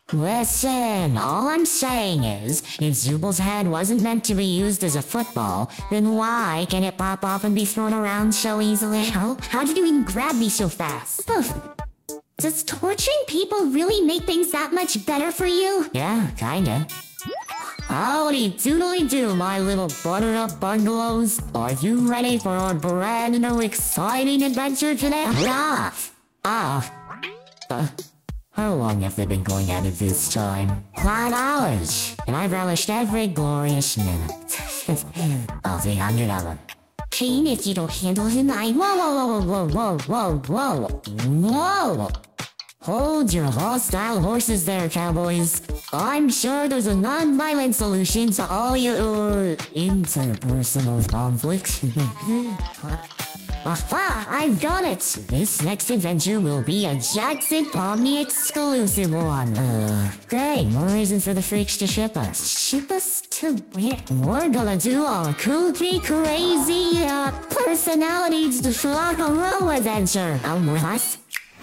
Listen, all I'm saying is, if Zubal's head wasn't meant to be used as a football, then why can it pop off and be thrown around so easily? How did you even grab me so fast? Does torturing people really make things that much better for you? Yeah, kinda. Howdy doodly do, my little buttered-up bungalows. Are you ready for our brand new exciting adventure today? How long have they been going at it this time? 5 hours, and I've relished every glorious minute. Of the 100 of them. Kane, if you don't handle him, Whoa! Hold your hostile horses there, cowboys. I'm sure there's a non-violent solution to all your interpersonal conflicts. Aha! I've got it! This next adventure will be a Jackson Pomni exclusive one. Great, more reason for the freaks to ship us. Ship us to where? We're gonna do a kooky, crazy, personalities to rock and roll adventure. With us?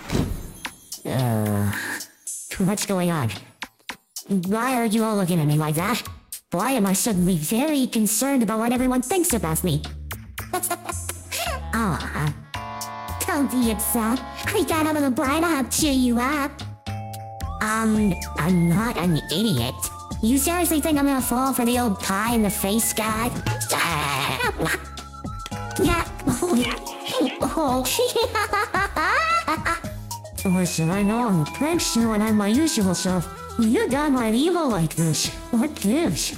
Too much going on. Why are you all looking at me like that? Why am I suddenly very concerned about what everyone thinks about me? Don't be upset. I got out of the blind to help cheer you up. I'm not an idiot. You seriously think I'm gonna fall for the old pie in the face guy? Listen, I know I'm a prankster when I'm my usual self. You got my evil like this. What gives?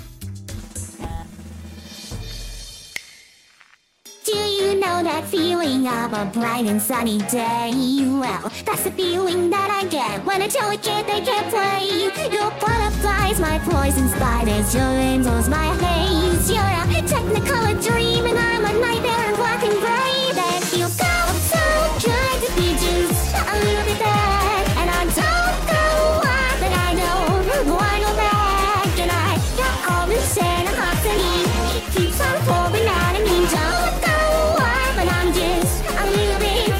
Do you know that feeling of a bright and sunny day? Well, that's the feeling that I get when I tell a kid they can't play. Your butterflies, my poison spiders, your rainbows, my haze. You're a technicolor dream and I'm a nightmare in black and gray. That feels so good to be just a little bit bad. And I don't know why, but I know I go back. And I got all this animosity. It keeps on pouring out of me. Don't know why, but I'm just a little bit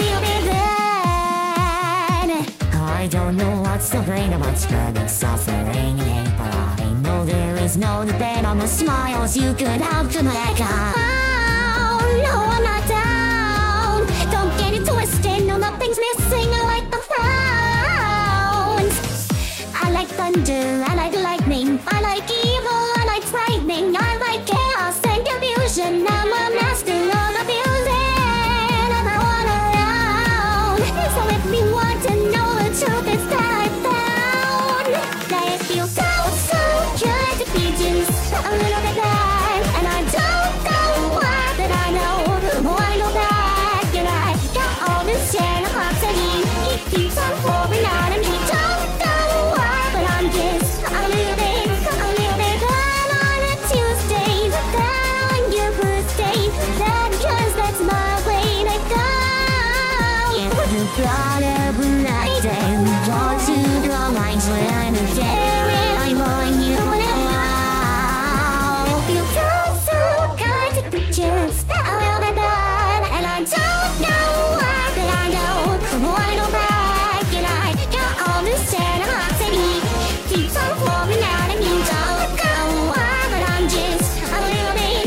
bad. I don't know what's the brain about spreading suffering and hate, but I know there is no debate on the smiles you could have to make up. Oh, no, I'm not down. Don't get it twisted, no, nothing's missing. I like the frowns. I like thunder, I like lightning, I like evil, I like frightening, I like chaos and confusion. I'm a master of abusing everyone around. So if you want to know the truth, it's that I found that it feels so good to be just a little bit bad. And I don't know why, but I know I go back. And I got all this animosity. It keeps on pouring out of me. Don't know why, but I'm just a little bit bad on a Tuesday. But then on your birthday, that cause that's my way to go. You got every night and want to draw lines when I'm staring. I'm on you now. You feel so good to be just a little bit bad. And I don't know why, but I know I go back. And I got all this animosity. Keeps on pouring out of me. Don't know why, but I'm just a little bit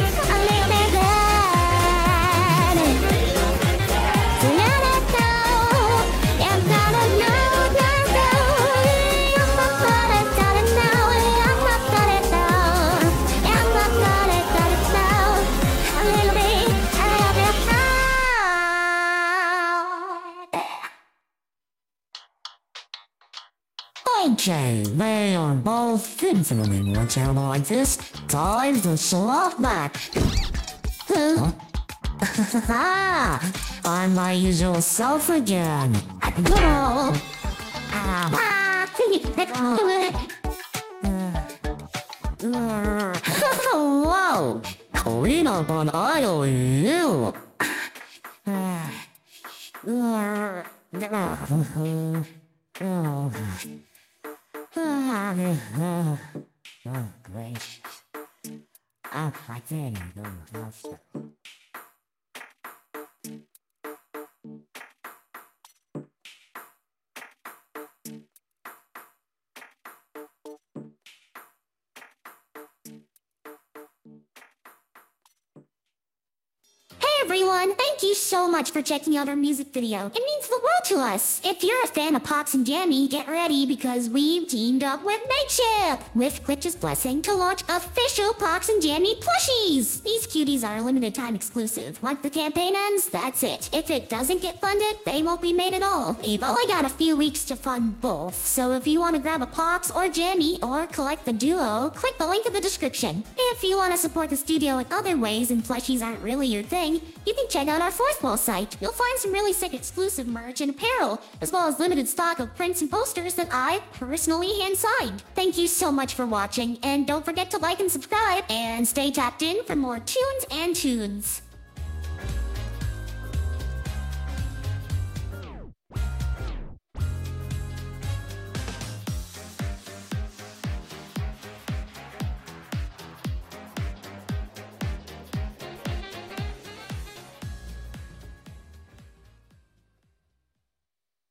bad. So now that Okay, they are both infinitely more terrible like this. Time to slot back. Huh? I'm my usual self again. Whoa! Clean up on idle, you! Oh, great. I think I'm doing faster. everyone, thank you so much for checking out our music video. It means the world to us. If you're a fan of Pox and Jammy, get ready because we've teamed up with Mateship, with Glitch's blessing, to launch official Pox and Jammy plushies. These cuties are a limited time exclusive. Once the campaign ends, that's it. If it doesn't get funded, they won't be made at all. We've only got a few weeks to fund both, so if you want to grab a Pox or Jammy or collect the duo, click the link in the description. If you want to support the studio in other ways and plushies aren't really your thing, you can check out our Fourth Wall site. You'll find some really sick exclusive merch and apparel, as well as limited stock of prints and posters that I personally hand-signed. Thank you so much for watching, and don't forget to like and subscribe, and stay tapped in for more tunes and tunes.